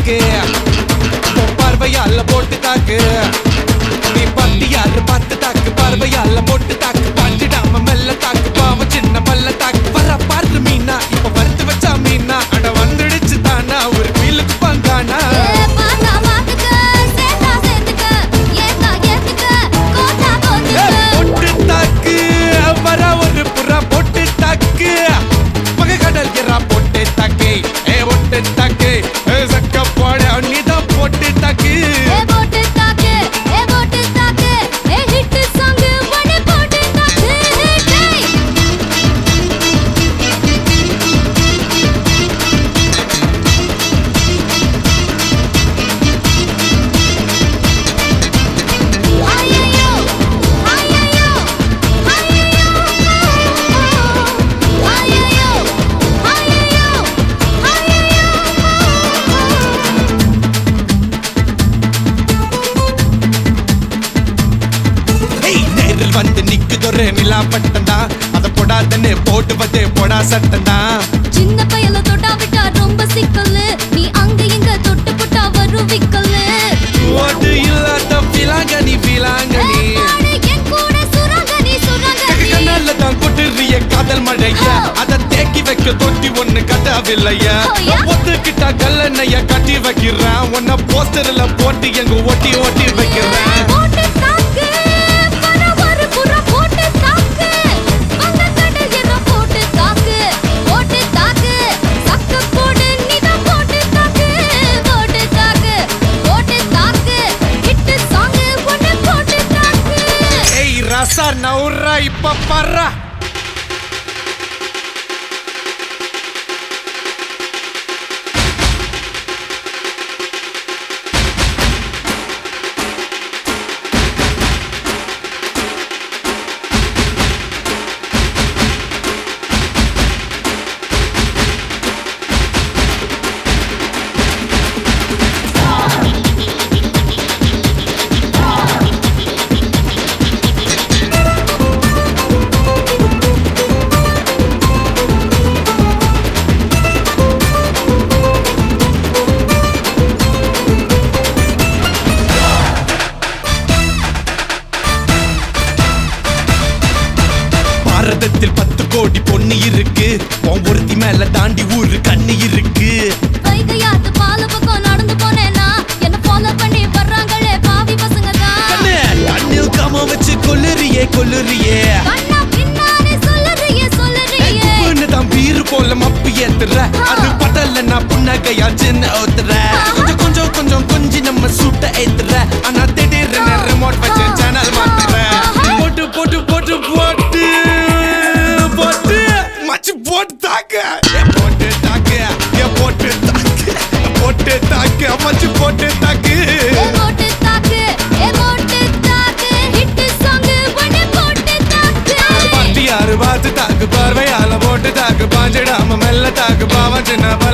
தாக்கு பார்வையால போட்டு தாக்கு நீ பத்தியாரு பார்த்து தாக்கு பார்வையால போட்டு தாக்கு பாஞ்சிடாம மெல்ல தாக்கு பாவம் சின்ன மல்ல தாக்கு வர பார்த்து மீனா இப்ப வறுத்து வச்சா மீனா அட வந்துடுச்சு தானா ஒரு வீலுக்கு பங்கானா போட்டு தாக்கு வர ஒரு புறா போட்டு தாக்கு மக கடல் எறா போட்டு தாக்கு போட்டு தாக்கு சக்க போட நீதான் போட்டு தாக்கு வந்து நிக்குதொரு நிலா பட்டந்தா அத போடாதன்னு போட்டுவதே போடா சட்டந்தா சின்ன பையல தொட்டா விட்டா ரொம்ப சிக்கல்லு நீ அங்க இங்க தொட்டு போட்டா வரும் விக்கல்லு ஓடு இல்லாத பிலாங்கனி பிலாங்கனி என் கூட சுரங்கனி சுரங்கனி கண்ணால தான் கொட்டுறிய காதல் மழையா அத தேக்கி வைக்க தொட்டி ஒண்ணு கட்டாவில்லையா ஒத்துக்கிட்டா கல்லணைய கட்டி வைக்கிறேன் உன்ன போஸ்டர்ல போட்டு எங்க ஒட்டி ஒட்டி வைக்கிறேன் ரசா நவுரா இப்ப பர்றா பாரதத்தில் 10 கோடி பொண்ணு இருக்கு ஒருத்தி மேல தாண்டி ஊரு கண்ணு இருக்கு வைகையாத்து பால பக்கம் நடந்து போனேனா என்ன ஃபாலோ பண்ணி வர்றாங்களே பாவி பசங்க தான் கண்ணில் காம வச்சு கொல்லுறியே கொல்லுறியே கண்ணா பின்னாடி சொல்லுறியே சொல்லுறியே பொண்ணு தான் பீரு போல மப்பு ஏத்துற அது படல நான் புன்னகையா சின்ன ஓத்துற கொஞ்சம் கொஞ்சம் கொஞ்சம் கொஞ்சி நம்ம சூட்ட ஏத்துற ஆனா திடீர்னு ரிமோட் வச்சு சேனல் மாத்துற போட்டு போட்டு போட்டு போட்டு போட்டு மச்சி போட்டு தாக்கு போட்டு தாக்கு போட்டு தாக்கு போட்டு தாக்கு மச்சி போட்டு தாக்கு போட்டு தாக்கு போட்டு தாக்கு ஹிட் சாங் ஒண்ணே போட்டு தாக்கு பார்த்து யாரு பார்த்து தாக்கு பார்வையால போட்டு தாக்கு பாஞ்சிடாம மெல்ல தாக்கு பாவம் சின்ன